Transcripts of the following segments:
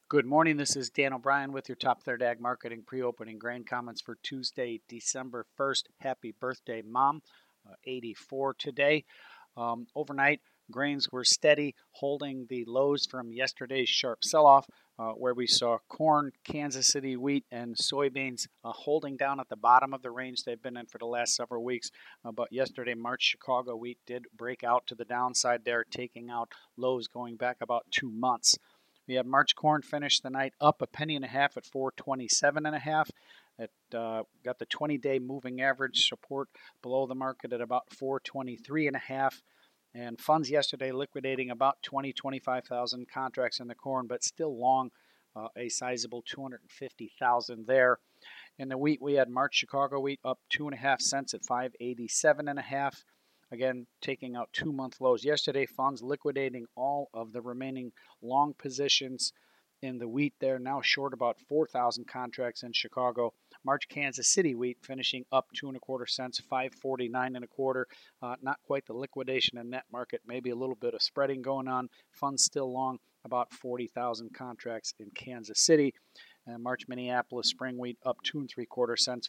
Good morning. This is Dan O'Brien with your Top Third Ag Marketing pre-opening grain comments for Tuesday, December 1st. Happy birthday, Mom. 84 today. Overnight, grains were steady, holding the lows from yesterday's sharp sell-off, where we saw corn, Kansas City wheat, and soybeans holding down at the bottom of the range they've been in for the last several weeks. But yesterday, March Chicago wheat did break out to the downside there, taking out lows going back about 2 months. We had March corn finish the night up a penny and a half at 427.5. It got the 20-day moving average support below the market at about 423.5. And funds yesterday liquidating about 25,000 contracts in the corn, but still long a sizable 250,000 there. In the wheat, we had March Chicago wheat up 2.5 cents at 587.5. Again, taking out 2-month lows yesterday. Funds liquidating all of the remaining long positions in the wheat there, now short about 4,000 contracts in Chicago. March Kansas City wheat finishing up 2.25 cents, 549.25. Not quite the liquidation in that market, maybe a little bit of spreading going on. Funds still long about 40,000 contracts in Kansas City. March Minneapolis spring wheat up 2.75 cents,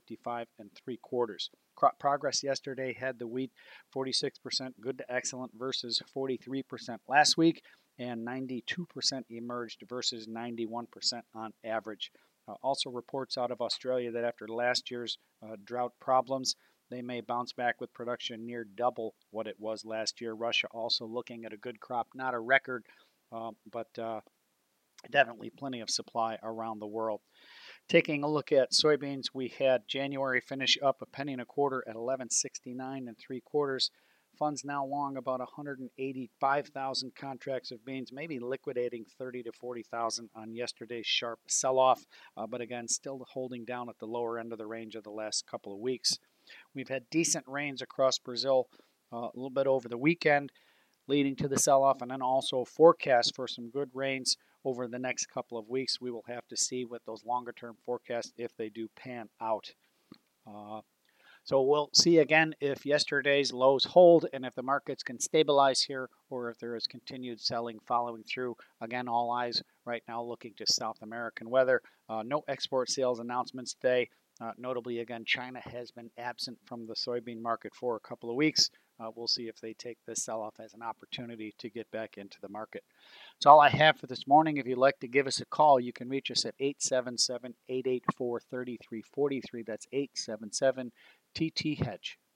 555.75. Crop progress yesterday had the wheat 46% good to excellent versus 43% last week, and 92% emerged versus 91% on average. Also reports out of Australia that after last year's drought problems, they may bounce back with production near double what it was last year. Russia also looking at a good crop, not a record, but definitely plenty of supply around the world. Taking a look at soybeans, we had January finish up a penny and a quarter at 11.69 3/4. Funds now long about 185,000 contracts of beans, maybe liquidating 30 to 40,000 on yesterday's sharp sell-off, but again, still holding down at the lower end of the range of the last couple of weeks. We've had decent rains across Brazil a little bit over the weekend, leading to the sell-off, and then also forecast for some good rains over the next couple of weeks. We will have to see with those longer-term forecasts if they do pan out. So we'll see again if yesterday's lows hold and if the markets can stabilize here or if there is continued selling following through. Again, all eyes right now looking to South American weather. No export sales announcements today. Notably, again, China has been absent from the soybean market for a couple of weeks. We'll see if they take this sell-off as an opportunity to get back into the market. That's all I have for this morning. If you'd like to give us a call, you can reach us at 877-884-3343. That's 877-TT-HEDGE.